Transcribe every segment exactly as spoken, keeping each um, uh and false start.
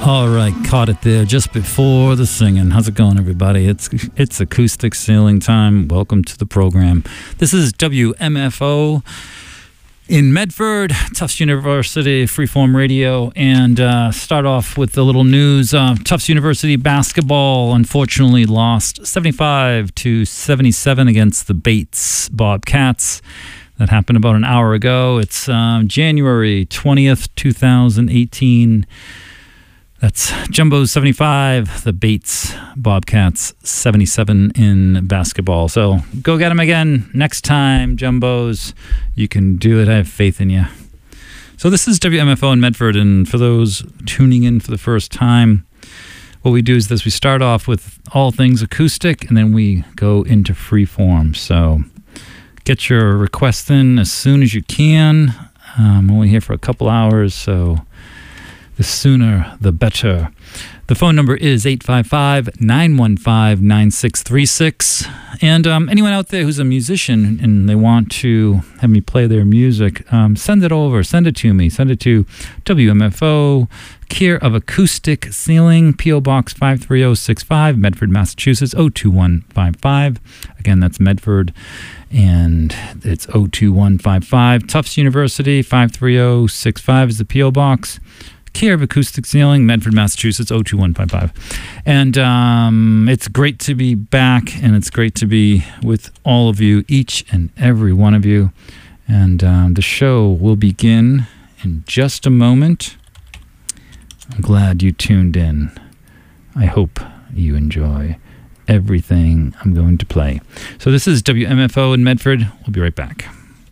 All right, caught it there just before the singing. How's it going, everybody? It's it's acoustic ceiling time. Welcome to the program. This is W M F O in Medford, Tufts University, Freeform Radio, and uh, start off with the little news. Uh, Tufts University basketball unfortunately lost seventy-five to seventy-seven against the Bates Bobcats. That happened about an hour ago. It's um, January twentieth, twenty eighteen. That's Jumbo's seventy-five, the Bates Bobcats seventy-seven in basketball. So go get them again next time, Jumbos. You can do it. I have faith in you. So this is W M F O in Medford, and for those tuning in for the first time, what we do is this. We start off with all things acoustic, and then we go into free form. So get your request in as soon as you can. I'm only here for a couple hours, so the sooner, the better. The phone number is eight five five, nine one five, nine six three six. And um, anyone out there who's a musician and they want to have me play their music, um, send it over. Send it to me. Send it to W M F O, Care of Acoustic Ceiling, P O Box five three zero six five, Medford, Massachusetts, zero two one five five. Again, that's Medford, and it's zero two one five five. Tufts University, five three zero six five is the P O Box. Care of Acoustic Ceiling, Medford, Massachusetts, zero two one five five. And um, it's great to be back, and it's great to be with all of you, each and every one of you. And um, the show will begin in just a moment. I'm glad you tuned in. I hope you enjoy everything I'm going to play. So this is W M F O in Medford. We'll be right back.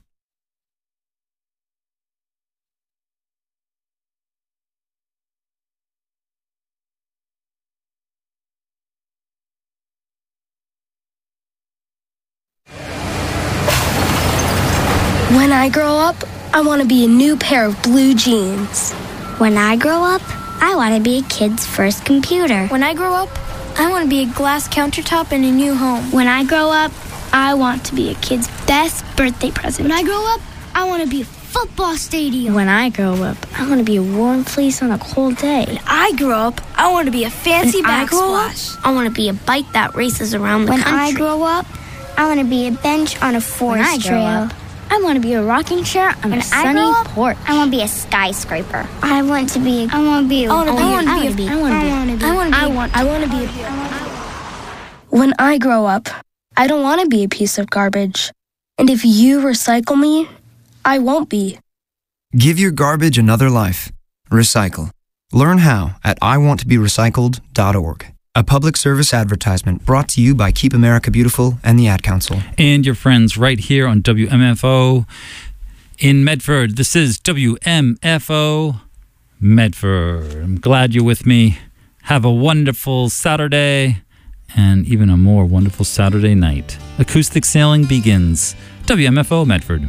When I grow up, I want to be a new pair of blue jeans. When I grow up, I want to be a kid's first computer. When I grow up, I want to be a glass countertop in a new home. When I grow up, I want to be a kid's best birthday present. When I grow up, I want to be a football stadium. When I grow up, I want to be a warm fleece on a cold day. When I grow up, I want to be a fancy when I grow up, backsplash. I want to be a bike that races around the when country. When I grow up, I want to be a bench on a forest when I trail. Grow up, I want to be a rocking chair on when a sunny up, porch. I want to be a skyscraper. I want to be. A, I want to be. A, I want to be. I want to be. I want to be. I want to be. I want. I want to be. When I grow up, I don't want to be a piece of garbage. And if you recycle me, I won't be. Give your garbage another life. Recycle. Learn how at I want to be recycled dot org. A public service advertisement brought to you by Keep America Beautiful and the Ad Council. And your friends right here on W M F O in Medford. This is W M F O Medford. I'm glad you're with me. Have a wonderful Saturday and even a more wonderful Saturday night. Acoustic Sailing begins. W M F O Medford.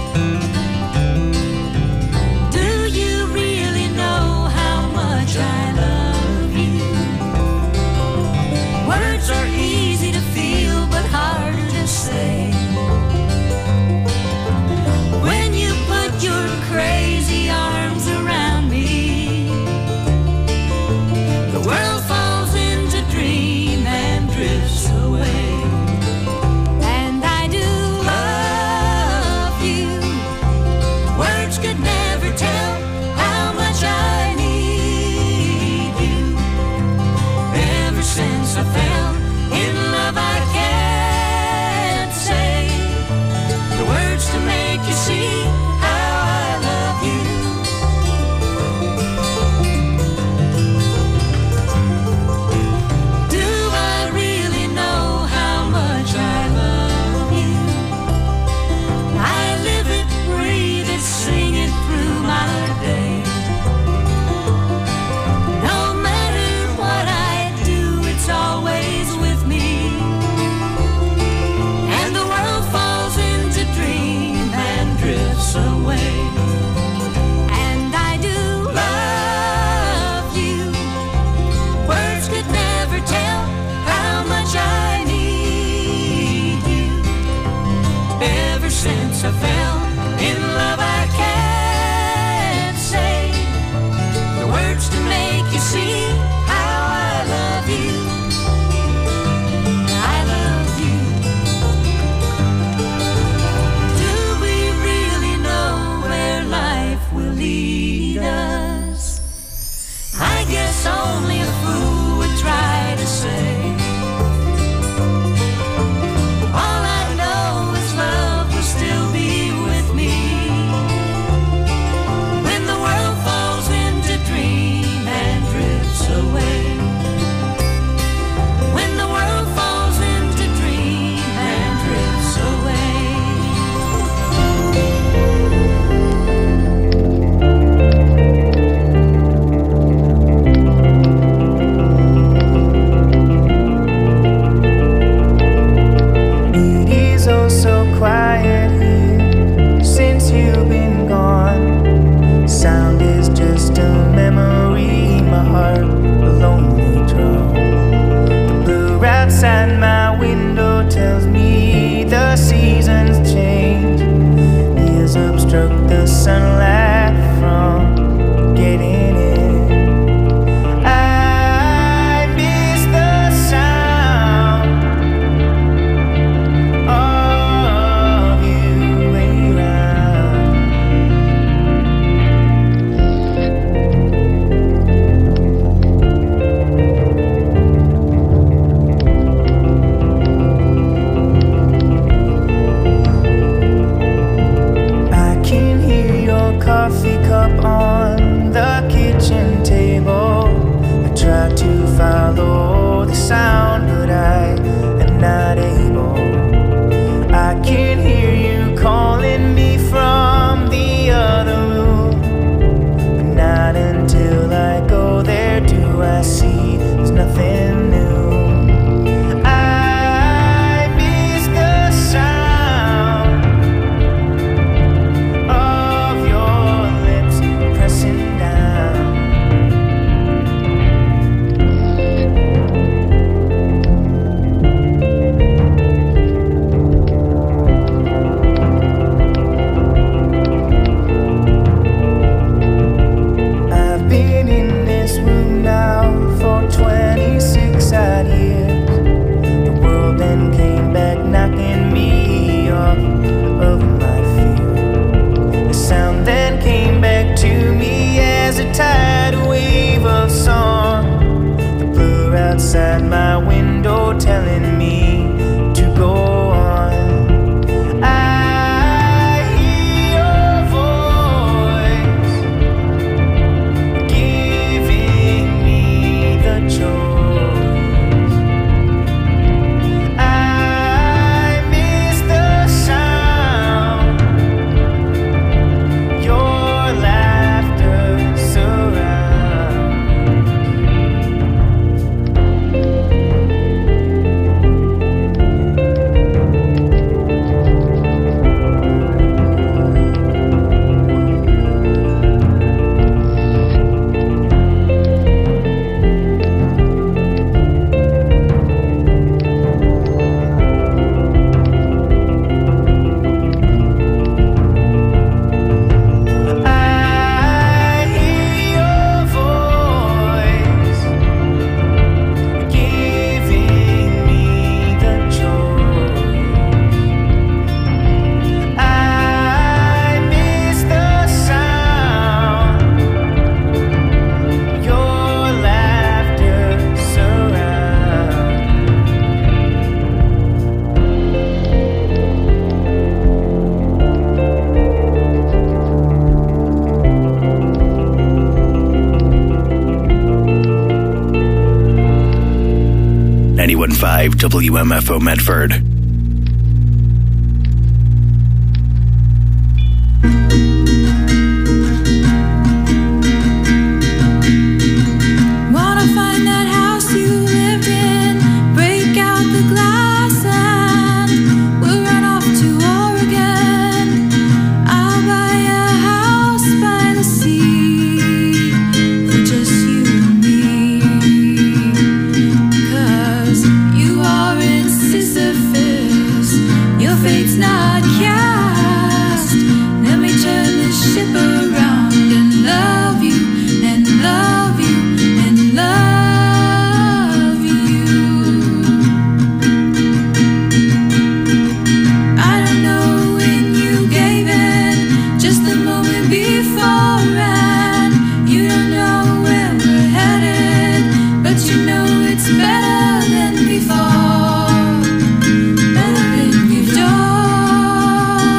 I fell in love, I can't say the words to make you see the sunlight from getting in. I miss the sound of you around. I can hear your coffee cup on the kitchen table. I try to follow the sound, but I am not able. I can hear you calling me from the other room, but not until I go there do I see there's nothing new. I miss the sound of your lips pressing down. I've been in this room now for twenty-six odd years. The world then came back knocking me off of my fear. The sound then came back to me as a tidal wave of song. The blur outside my window telling me to go on. I hear your voice giving me the choice. I miss the sound your laughter surrounds. I hear your voice giving me the choice. I miss the sound your laughter surrounds. ninety-one point five W M F O Medford. Wanna find that house you lived in, break out the glass and we'll run off to Oregon. I'll buy a house by the sea for just you and me. 'Cause you are in Sisyphus, your fate's not cast. Let me turn this ship around and love you, and love you, and love you. I don't know when you gave in, just the moment before, and you don't know where we're headed, but you know it's better than before, better than you've done.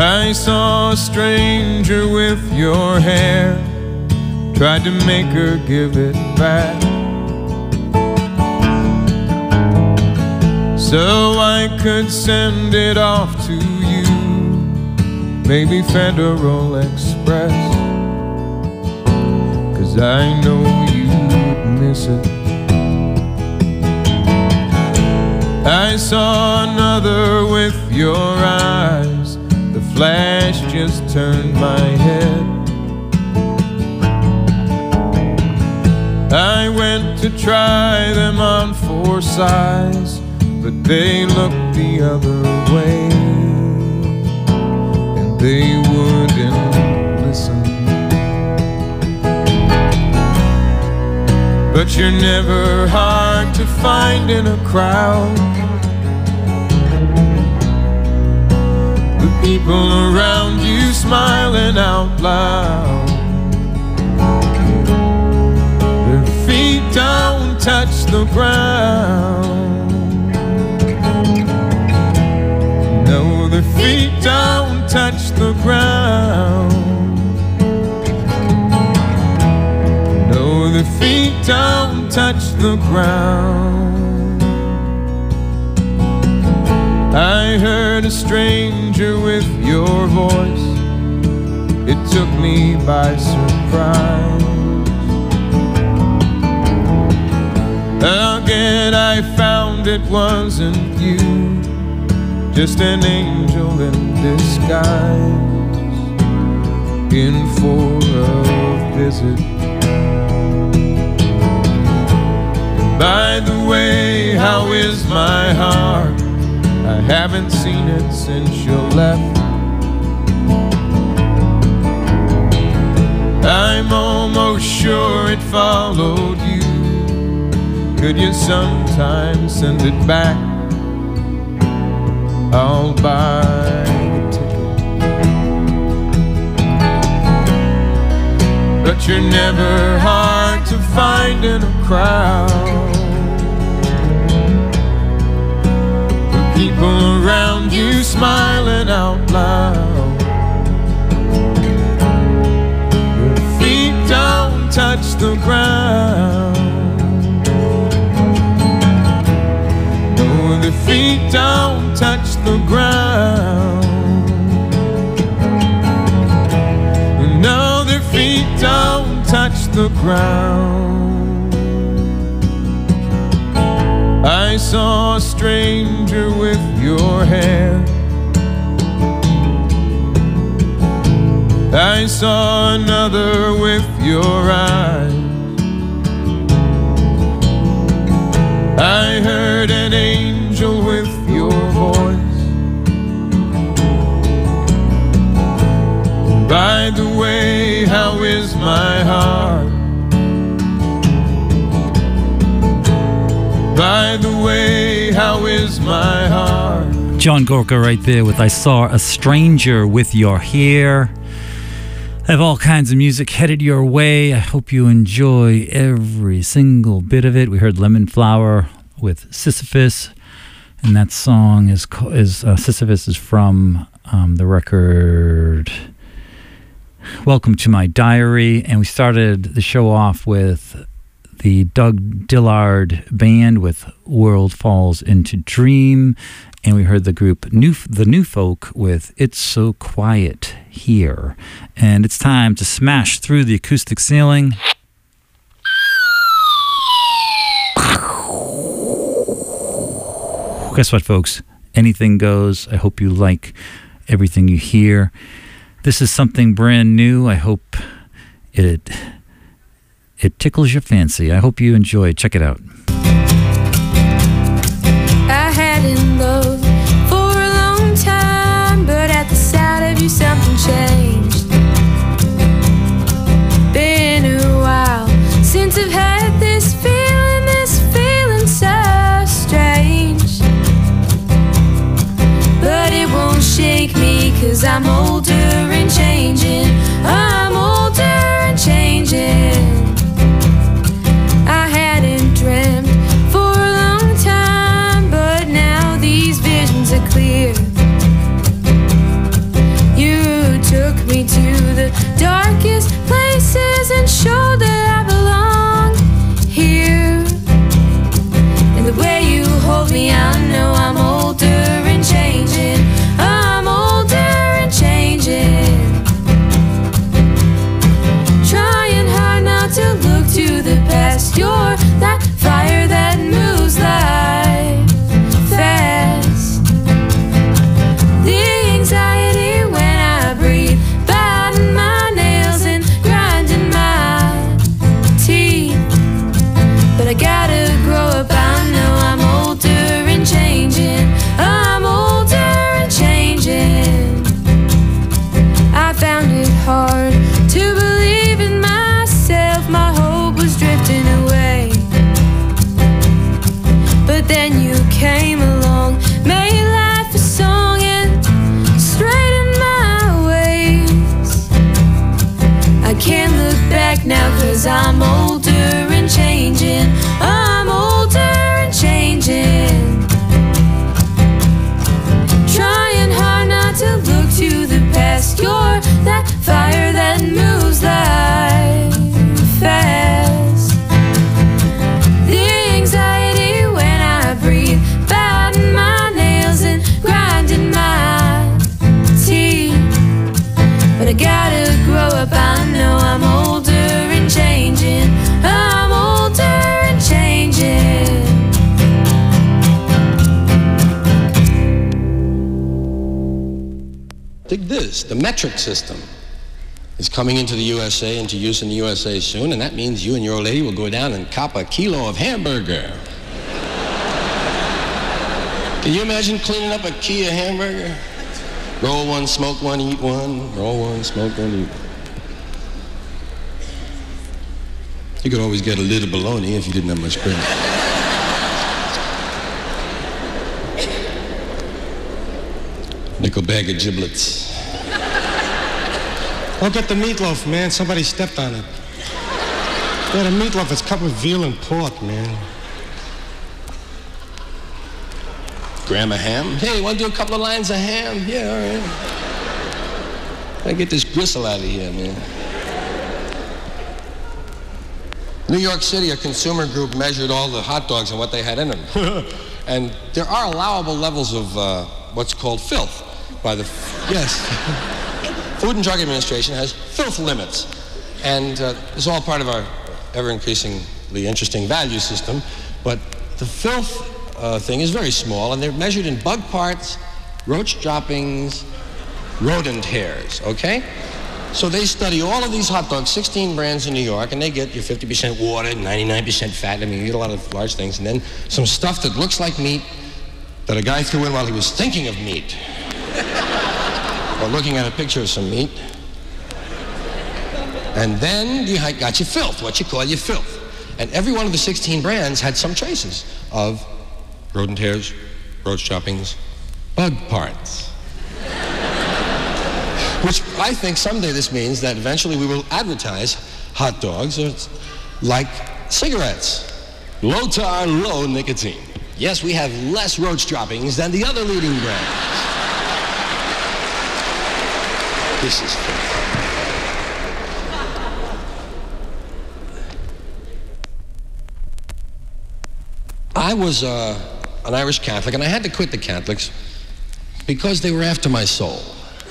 I saw a stranger with your hair, tried to make her give it back, so I could send it off to you, maybe Federal Express, 'cause I know you'd miss it. I saw another with your eyes, the flash just turned my head. I went to try them on for size, but they looked the other way, and they wouldn't listen. But you're never hard to find in a crowd. The people around you smiling out loud. Their feet don't touch the ground. No, their feet don't touch the ground. No, their feet don't touch the ground. I heard a stranger with your voice, it took me by surprise. Again I found it wasn't you, just an angel in disguise, in for a visit. By the way, how is my heart? I haven't seen it since you left. I'm almost sure it followed you. Could you sometime send it back? I'll buy a ticket. But you're never hard to find in a crowd. People around you smiling out loud. Your feet don't touch the ground. No, their feet don't touch the ground. No, their feet don't touch the ground. I saw a stranger with your hair. I saw another with your eyes. I heard an angel with your voice. By the way, how is my heart? By the way, how is my heart? John Gorka right there with I Saw a Stranger with Your Hair. I have all kinds of music headed your way. I hope you enjoy every single bit of it. We heard Lemon Flower with Sisyphus, and that song is, is uh, Sisyphus is from um, the record Welcome to My Diary, and we started the show off with the Doug Dillard Band with World Falls into Dream, and we heard the group New, the New Folk with It's So Quiet Here. And it's time to smash through the acoustic ceiling. Guess what, folks? Anything goes. I hope you like everything you hear. This is something brand new. I hope it it tickles your fancy. I hope you enjoy it. Check it out. I had in love for a long time, but at the sight of you something changed. Been a while since I've had this feeling, this feeling so strange. But it won't shake me, 'cause I'm older and changing. I'm older and changing. I hadn't dreamt for a long time, but now these visions are clear. You dig this, the metric system is coming into the U S A, into use in the U S A soon, and that means you and your old lady will go down and cop a kilo of hamburger. Can you imagine cleaning up a key of hamburger? Roll one, smoke one, eat one, roll one, smoke one, eat one. You could always get a little bologna if you didn't have much cream. Nickel bag of giblets. I'll get the meatloaf, man. Somebody stepped on it. Yeah, the meatloaf is cut with veal and pork, man. Gram of ham? Hey, want to do a couple of lines of ham? Yeah, all right. Gotta get this gristle out of here, man. New York City, a consumer group measured all the hot dogs and what they had in them. And there are allowable levels of uh, what's called filth by the, yes. Food and Drug Administration has filth limits. And uh, it's all part of our ever-increasingly interesting value system. But the filth uh, thing is very small, and they're measured in bug parts, roach droppings, rodent hairs, okay? So they study all of these hot dogs, sixteen brands in New York, and they get your fifty percent water, ninety-nine percent fat. I mean, you get a lot of large things. And then some stuff that looks like meat that a guy threw in while he was thinking of meat. Or looking at a picture of some meat. And then you got your filth, what you call your filth. And every one of the sixteen brands had some traces of rodent hairs, roach droppings, bug parts. Which I think someday this means that eventually we will advertise hot dogs like cigarettes. Low tar, low nicotine. Yes, we have less roach droppings than the other leading brands. This is fun. I was uh, an Irish Catholic, and I had to quit the Catholics because they were after my soul.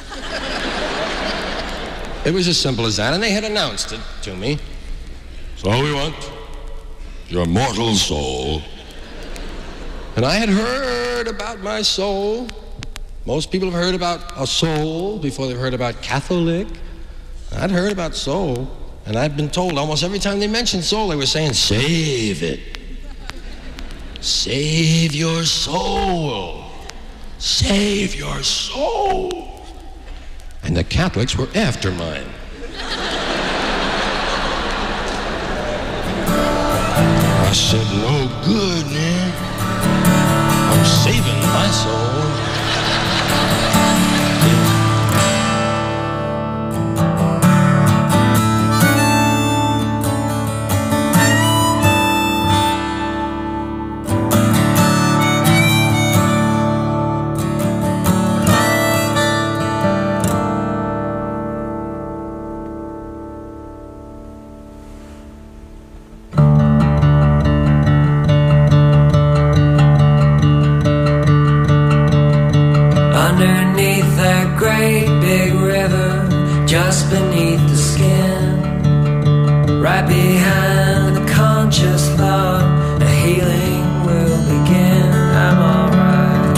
It was as simple as that, and they had announced it to me. So we want your mortal soul. And I had heard about my soul. Most people have heard about a soul before they've heard about Catholic. I'd heard about soul, and I'd been told almost every time they mentioned soul, they were saying, save it. Save your soul. Save your soul. And the Catholics were after mine. I said, no good, man. I'm saving my soul. Just beneath the skin, right behind the conscious thought, a healing will begin. I'm alright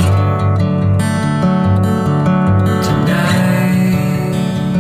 tonight.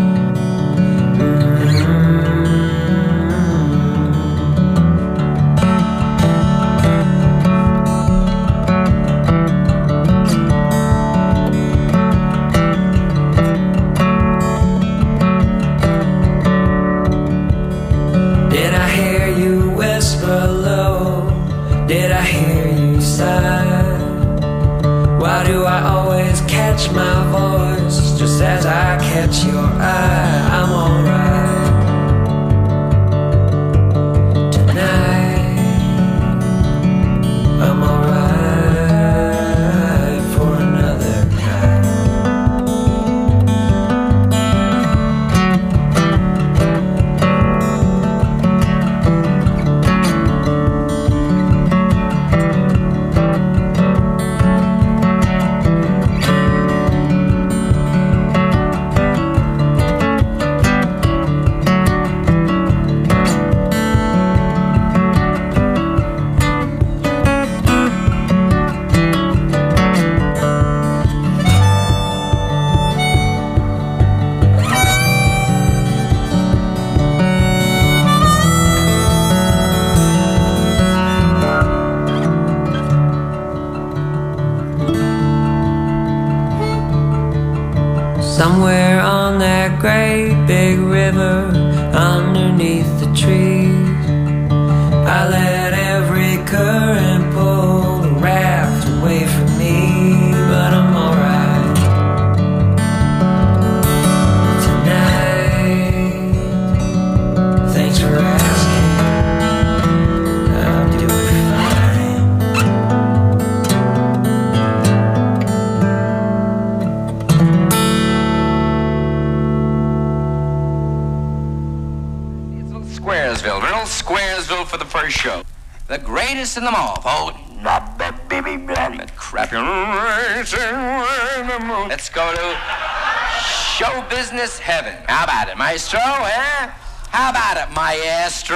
Did I hear you sigh? Why do I always catch my voice just as I catch your eye? I'm alright tonight. I'm alright for another night. somewhere on that great big river, underneath the trees, I let every current pull the raft away from me, but I'm alright tonight. Thanks for asking, I'm doing fine. Squaresville, little Squaresville for the first show. The greatest in them all. Oh, not that baby that crap. Let's go to show business heaven. How about it, maestro, eh? How about it, maestro?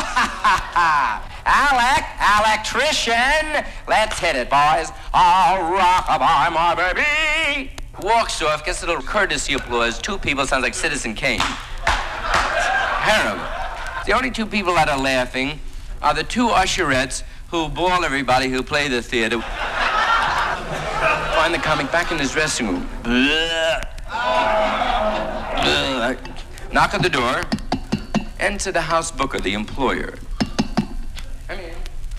Alec, electrician. Let's hit it, boys. I'll rock-a-bye, my baby. Walks off, gets a little courtesy applause. Two people, sounds like Citizen Kane. Terrible. The only two people that are laughing are the two usherettes who ball everybody who play the theater. Find the comic back in his dressing room. Knock on the door. Enter the house booker, the employer. Come in.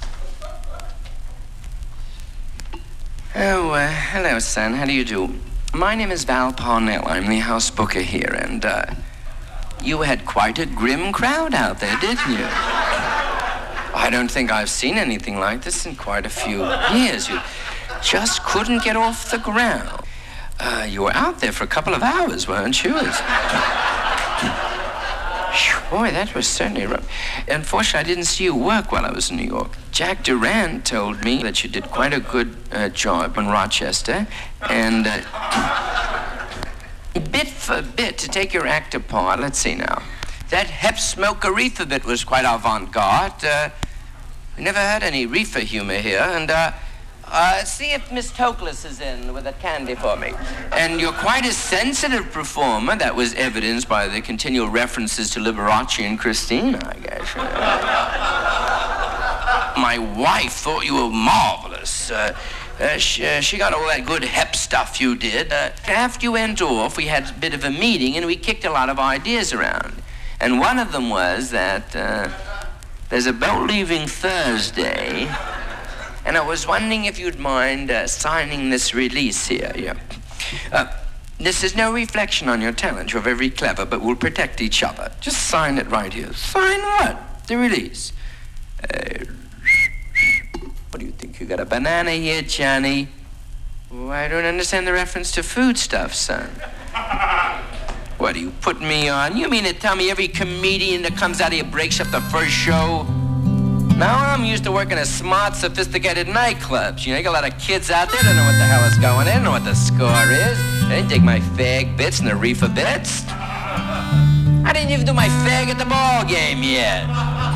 Oh, uh, hello, son. How do you do? My name is Val Parnell. I'm the house booker here, and, uh, you had quite a grim crowd out there, didn't you? I don't think I've seen anything like this in quite a few years. You just couldn't get off the ground. Uh, you were out there for a couple of hours, weren't you? It's... Boy, that was certainly rough. Unfortunately, I didn't see you work while I was in New York. Jack Durant told me that you did quite a good uh, job in Rochester, and... Uh, bit for bit, to take your act apart, let's see now. That hep smoke reefer bit was quite avant-garde. Uh, we never had any reefer humor here, and uh, uh, see if Miss Toklas is in with a candy for me. And you're quite a sensitive performer. That was evidenced by the continual references to Liberace and Christina, I guess. My wife thought you were marvelous. Uh, Uh, she, uh, she got all that good hep stuff you did. Uh, after you went off, we had a bit of a meeting, and we kicked a lot of ideas around. And one of them was that uh, there's a boat leaving Thursday, and I was wondering if you'd mind uh, signing this release here. Yeah. Uh, this is no reflection on your talent. You're very clever, but we'll protect each other. Just sign it right here. Sign what? The release. Uh, What do you think? You got a banana here, Johnny? Oh, I don't understand the reference to foodstuff, son. What, are you putting me on? You mean to tell me every comedian that comes out here breaks up the first show? Now I'm used to working at smart, sophisticated nightclubs. You know, you got a lot of kids out there that don't know what the hell is going on. They don't know what the score is. They didn't take my fag bits and the reefer bits. I didn't even do my fag at the ball game yet.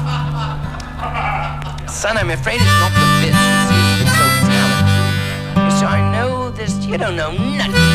Son, I'm afraid it's not the bits. It's been so talented. So I know this. You don't know nothing.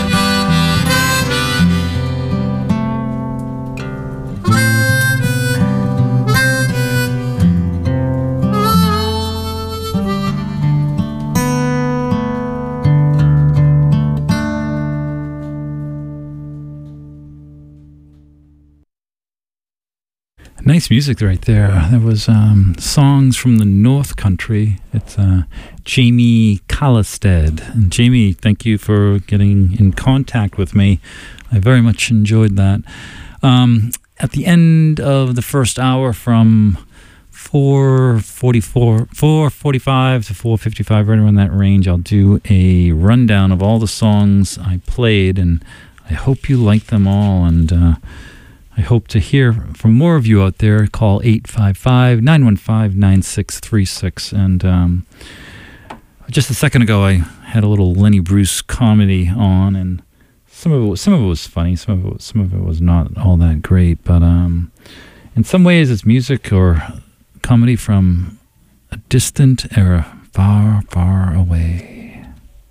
Nice music right there. There was um, songs from the North Country. It's uh, Jamie Collestead. And Jamie, thank you for getting in contact with me. I very much enjoyed that. Um, at the end of the first hour, from four forty-four, four forty-five to four fifty-five, right around that range, I'll do a rundown of all the songs I played, and I hope you like them all. And uh, I hope to hear from more of you out there. Call eight five five, nine one five, nine six three six. And um, just a second ago, I had a little Lenny Bruce comedy on, and some of it was, some of it was funny, some of it was, some of it was not all that great. But um, in some ways, it's music or comedy from a distant era, far, far away.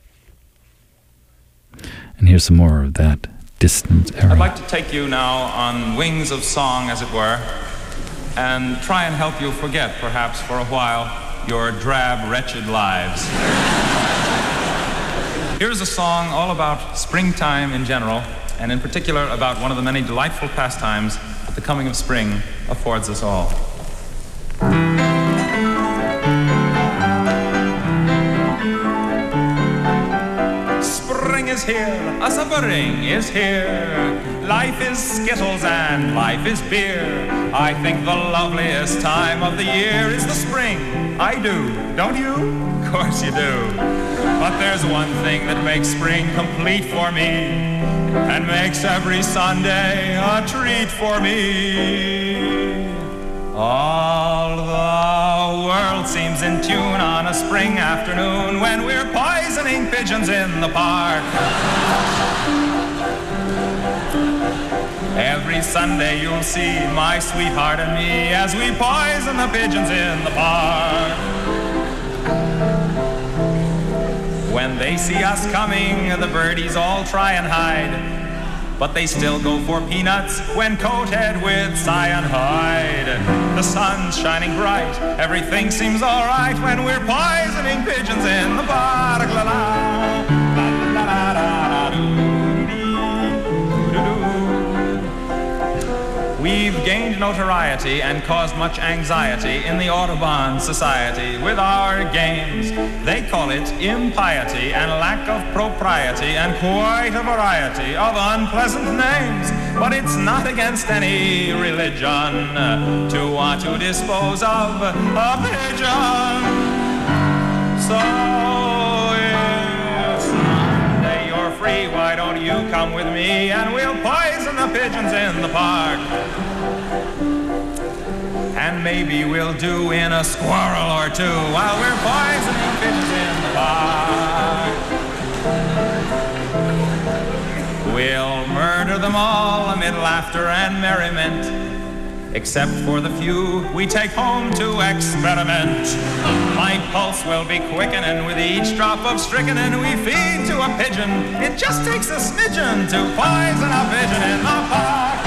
And here's some more of that distant era. I'd like to take you now on wings of song, as it were, and try and help you forget, perhaps for a while, your drab, wretched lives. Here's a song all about springtime in general, and in particular about one of the many delightful pastimes that the coming of spring affords us all. Spring is here, a spring is here. Life is Skittles and life is beer. I think the loveliest time of the year is the spring. I do, don't you? Of course you do. But there's one thing that makes spring complete for me and makes every Sunday a treat for me. All the world seems in tune on a spring afternoon when we're poisoning pigeons in the park. Every Sunday you'll see my sweetheart and me as we poison the pigeons in the park. When they see us coming, the birdies all try and hide, but they still go for peanuts when coated with cyanide. The sun's shining bright, everything seems all right when we're poisoning pigeons in the park. La la, la la la la la. We've gained notoriety and caused much anxiety in the Audubon Society with our games. They call it impiety and lack of propriety and quite a variety of unpleasant names. But it's not against any religion to want to dispose of a pigeon. So if someday you're free, why don't you come with me and we'll poison the pigeons in the park. And maybe we'll do in a squirrel or two while we're poisoning pigeons in the park. We'll murder them all amid laughter and merriment, except for the few we take home to experiment. My pulse will be quickening with each drop of strychnine we feed to a pigeon. It just takes a smidgen to poison a pigeon in the park.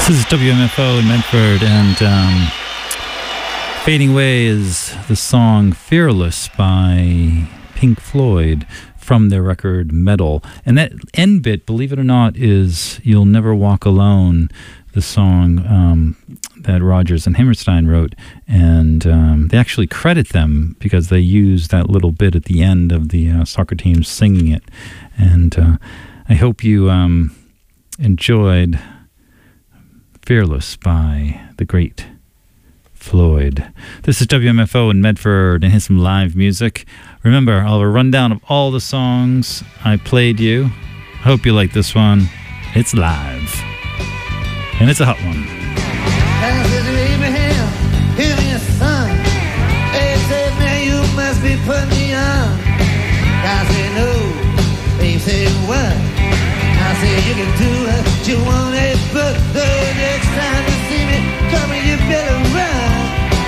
This is W M F O in Medford, and um, fading away is the song Fearless by Pink Floyd from their record Metal. And that end bit, believe it or not, is You'll Never Walk Alone, the song um, that Rodgers and Hammerstein wrote. And um, they actually credit them because they use that little bit at the end of the uh, soccer team singing it. And uh, I hope you um, enjoyed Fearless by the great Floyd. This is W M F O in Medford, and here's some live music. Remember, I'll have a rundown of all the songs I played you. I hope you like this one. It's live. And it's a hot one. I said to Abraham, hear me, son. They said, man, you must be putting me on. I said, no. They said, what? I said, you can do what you want, but the next time you see me coming, you better run.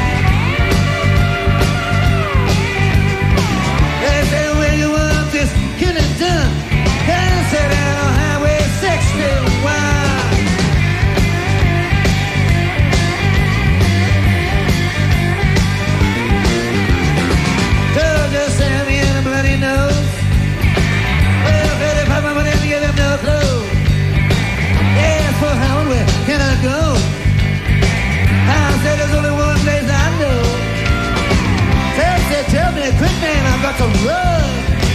They said, well, you want this, get it done. And I said, out on Highway sixty-one. Georgia Sammy and a bloody nose. Well, Betty Papa, but didn't give him no clothes. Yeah, for Howard, where can I go? I said, there's only one place I know. Tell, said, tell me, quick man, I've got to run.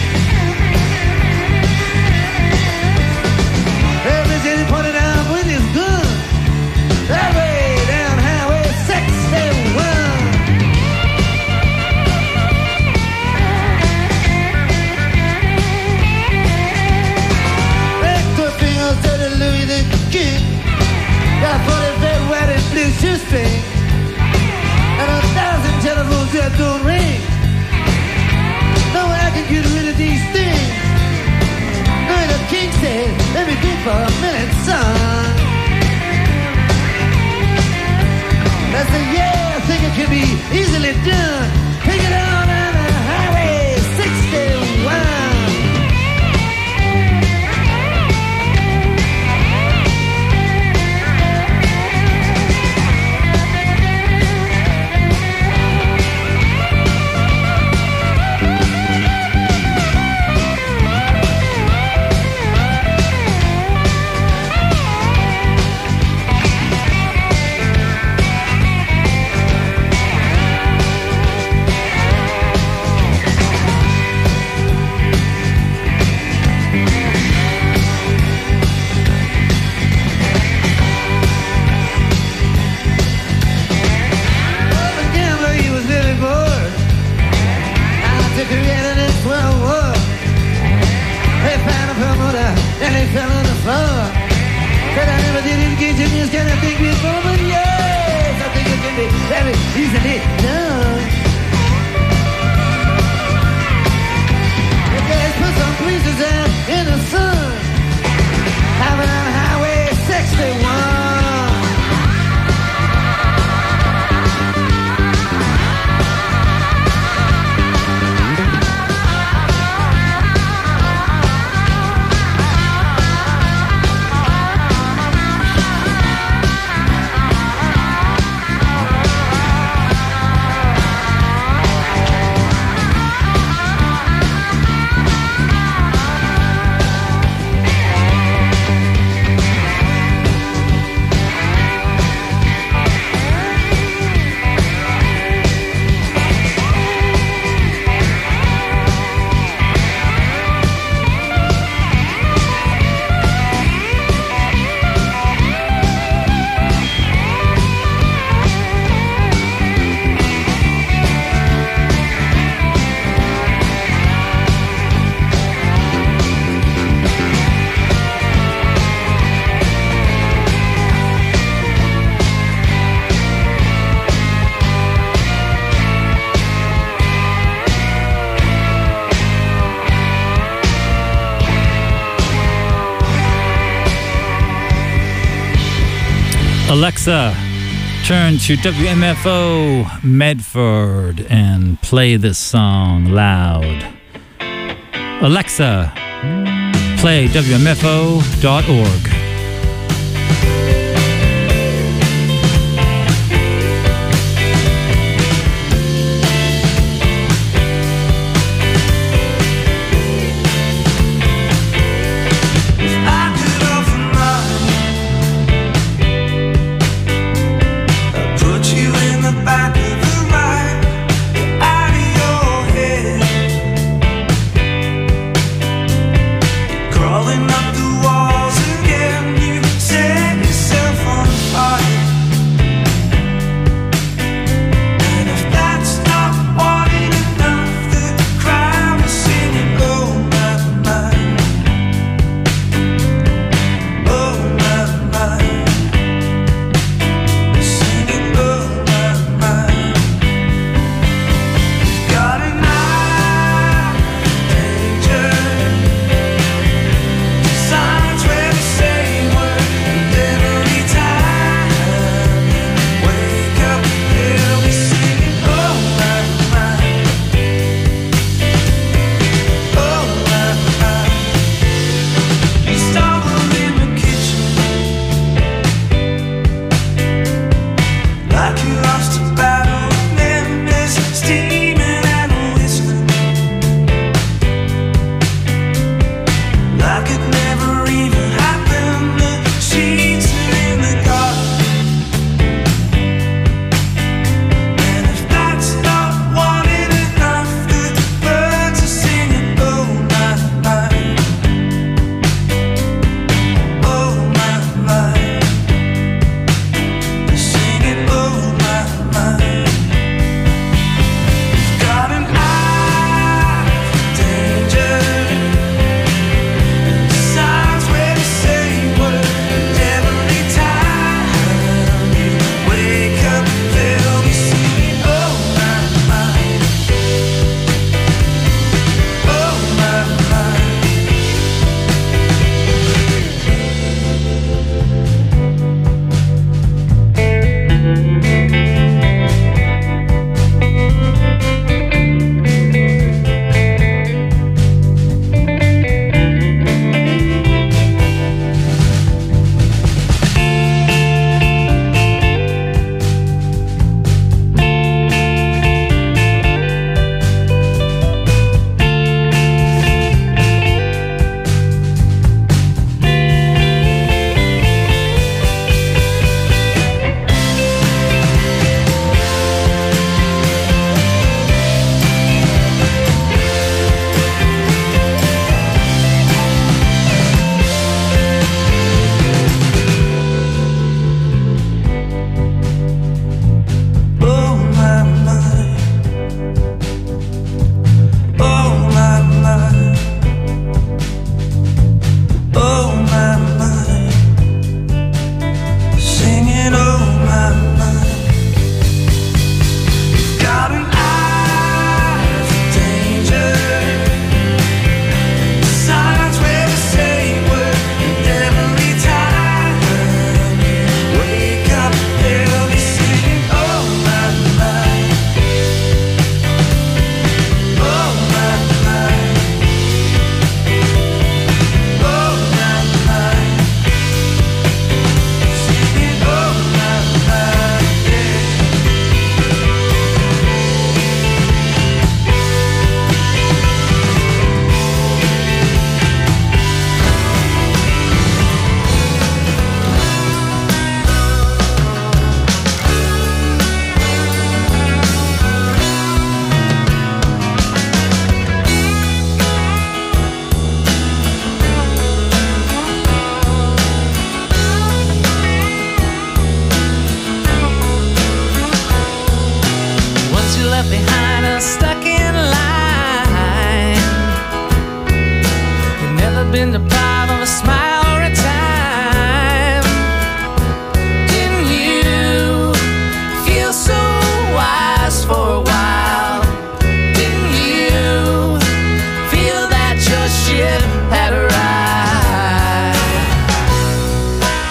Every day he pointed out with his gun. That way down Highway sixty-one. Back to fingers to the Louis the King. Got forty red, white, and blue shoestring. And a thousand telephones that don't ring. No way I can get rid of these things. Louis the King said, let me think for a minute, son. I said, yeah, I think it can be easily done. Take it on down the Highway sixty-one. And they fell on the floor. Said I never did engage in this kind of thing before, but yes, I think it can be very easily done. The guys put some greasers out in the sun. Having on Highway sixty-one. Alexa, turn to W M F O Medford and play this song loud. Alexa, play W M F O dot org.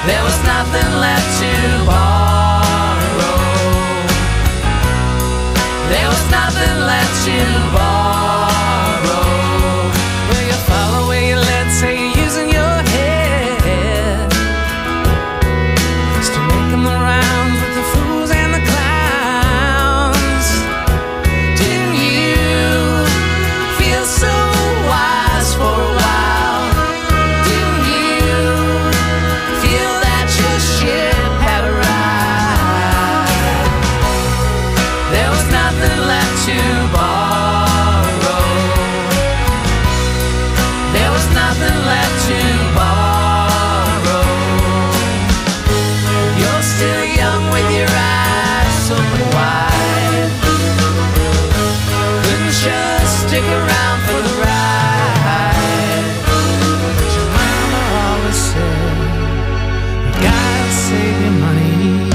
There was nothing left to borrow. There was nothing left to borrow. Will you follow where you led? Say you're using your head. Still making the rounds with the fools and the clowns. Didn't you feel so wise for a while? Didn't you feel that your ship had arrived? There was nothing left to borrow. There was nothing left to borrow. You're still young with your eyes open wide. Couldn't just stick around for the ride. But your mama always said, you gotta save your money.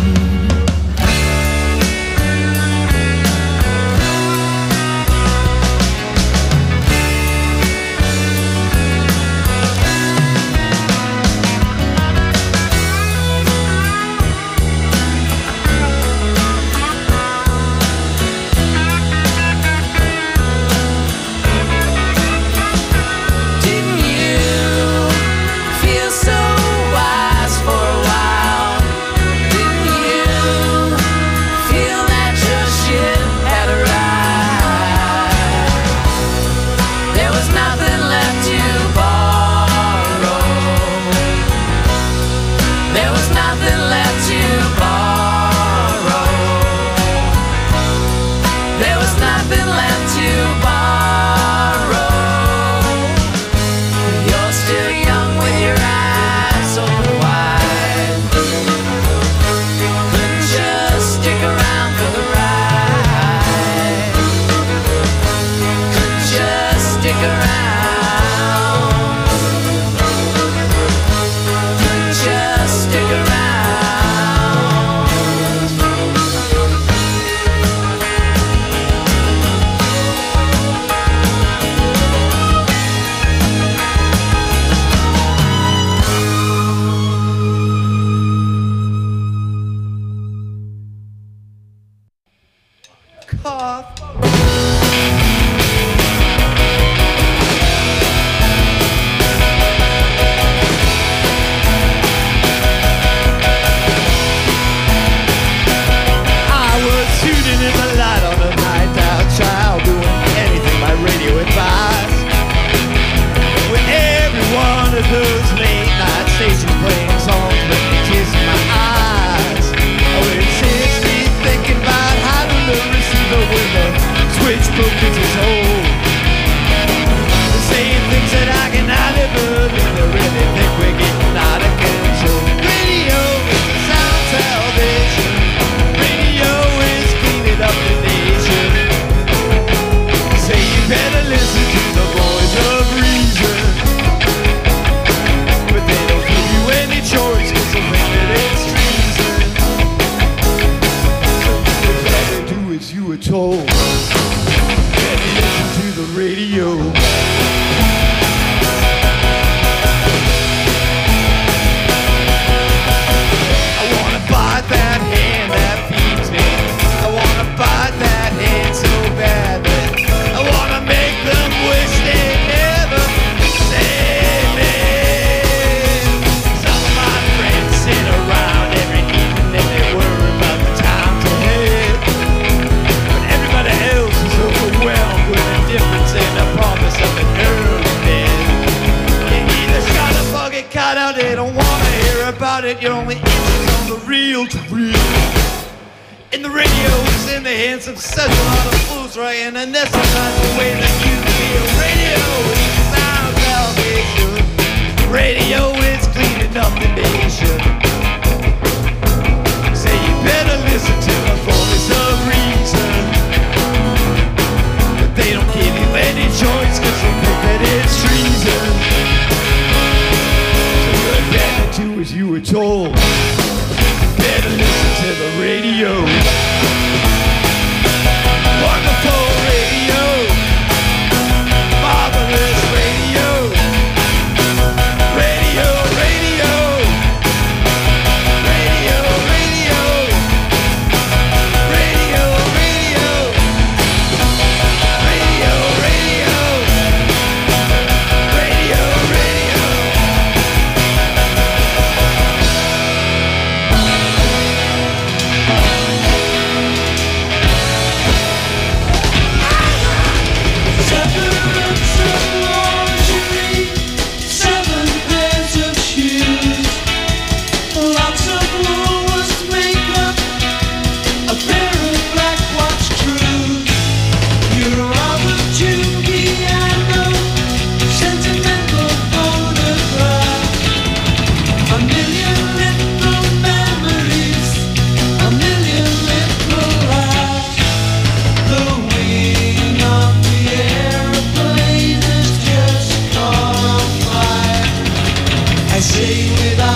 Didn't you feel so wise for a while? Didn't you feel that your ship had arrived? There was nothing left to borrow. There was nothing left to borrow. There was nothing left to borrow. You're still young with your eyes open wide. Couldn't just stick around for the ride. Couldn't just stick around. Couldn't just stick around. I was shooting in the light on a night out child, doing anything my radio advised. With every one of those late night stations playing songs with me kissing my eyes. I went sixty thinking about how to receive the window, switch broke into soul. Saying things that I cannot ever believe, they really think we're getting out of control. Radio is the sound salvation. Radio is cleaning up the nation. Say you better listen to the voice of reason, but they don't give you any choice, cause they think that it's treason. So you better do as you were told. Better listen to the radio. I wanna bite that hand that feeds me. I wanna bite that hand so badly. I wanna make them wish they never saved me. Some of my friends sit around every evening and they worry about the times ahead. But everybody else is overwhelmed with indifference and the promise of an early death. You either shot a bug it cut out, they don't wanna hear about it. You're only inches on the reel to reel. And the radio is in the hands of such a lot of fools, right? And that's not the way that you feel. Radio is the sound salvation. Radio is cleaning up the nation. Say you better listen to the voice of reason, but they don't give you any choice, cause they think that it's treason. So you better do as you were told. Better listen to the radio. Wonderful radio. Marvelous radio. Radio, radio.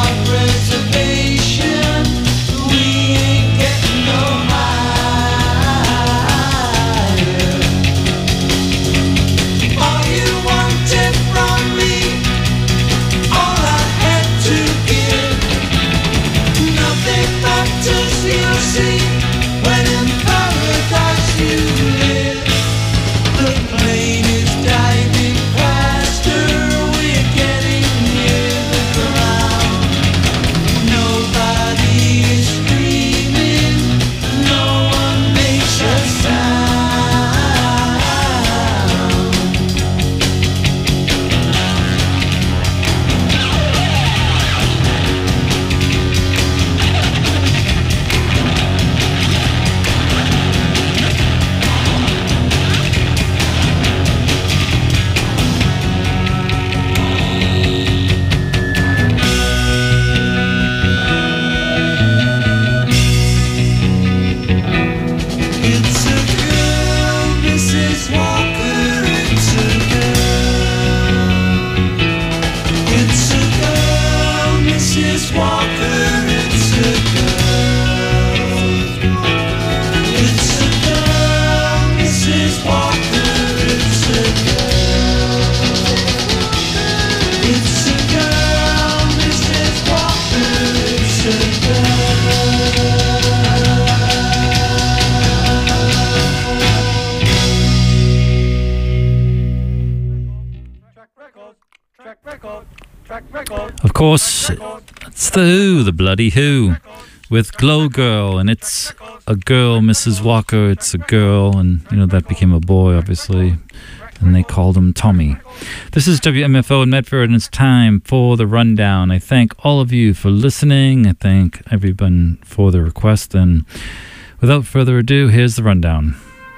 Of course, it's the Who, the bloody Who, with Glow Girl, and it's a girl, Missus Walker, it's a girl, and, you know, that became a boy, obviously, and they called him Tommy. This is W M F O in Medford, and it's time for the rundown. I thank all of you for listening. I thank everyone for the request, and without further ado, here's the rundown.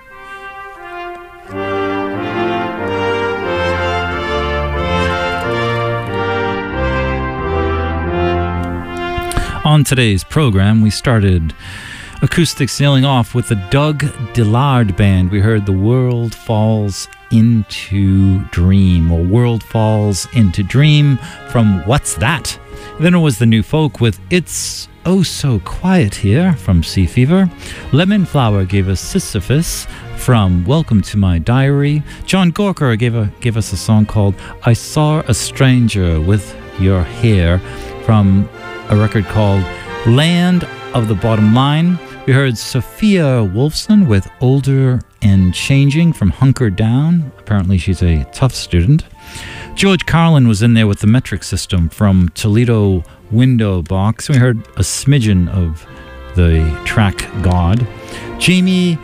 On today's program, we started acoustic sailing off with the Doug Dillard Band. We heard The World Falls into Dream, or World Falls into Dream from What's That? Then it was the New Folk with It's Oh So Quiet Here from Sea Fever. Lemon Flower gave us Sisyphus from Welcome to My Diary. John Gorker gave, a, gave us a song called I Saw a Stranger with Your Hair from a record called Land of the Bottom Line. We heard Sophia Wolfson with Older and Changing from Hunker Down. Apparently she's a tough student. George Carlin was in there with the metric system from Toledo Window Box. We heard a smidgen of the track God. Jamie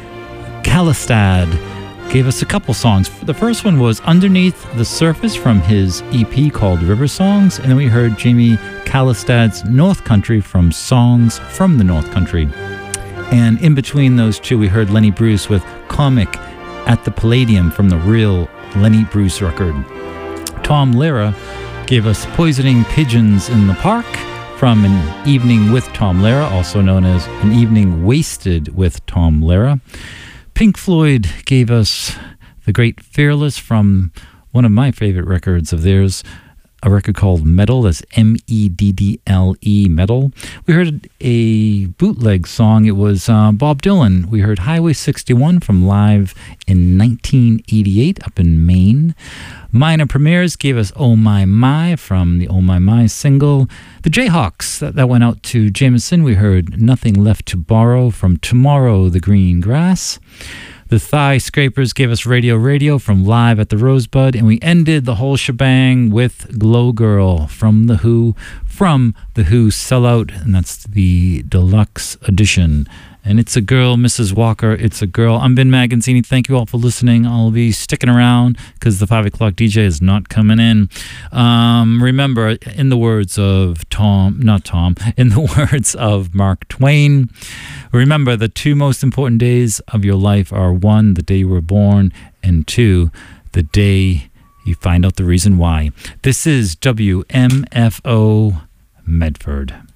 Kalistad gave us a couple songs. The first one was Underneath the Surface from his E P called River Songs, and then we heard Jamie Kalistad's North Country from Songs from the North Country. And in between those two, we heard Lenny Bruce with Comic at the Palladium from the real Lenny Bruce record. Tom Lehrer gave us Poisoning Pigeons in the Park from An Evening with Tom Lehrer, also known as An Evening Wasted with Tom Lehrer. Pink Floyd gave us The Great Fearless from one of my favorite records of theirs, a record called Metal. That's M E D D L E, Metal. We heard a bootleg song. It was uh, Bob Dylan. We heard Highway sixty-one from live in nineteen eighty-eight up in Maine. Minor Premiers gave us Oh My My from the Oh My My single. The Jayhawks, that, that went out to Jameson. We heard Nothing Left to Borrow from Tomorrow the Green Grass. The Thigh Scrapers gave us Radio Radio from Live at the Rosebud, and we ended the whole shebang with Glow Girl from The Who, from The Who Sellout, and that's the deluxe edition. And it's a girl, Missus Walker, it's a girl. I'm Ben Magazzini. Thank you all for listening. I'll be sticking around because the five o'clock D J is not coming in. Um, remember, in the words of Tom, not Tom, in the words of Mark Twain, remember the two most important days of your life are one, the day you were born, and two, the day you find out the reason why. This is W M F O Medford.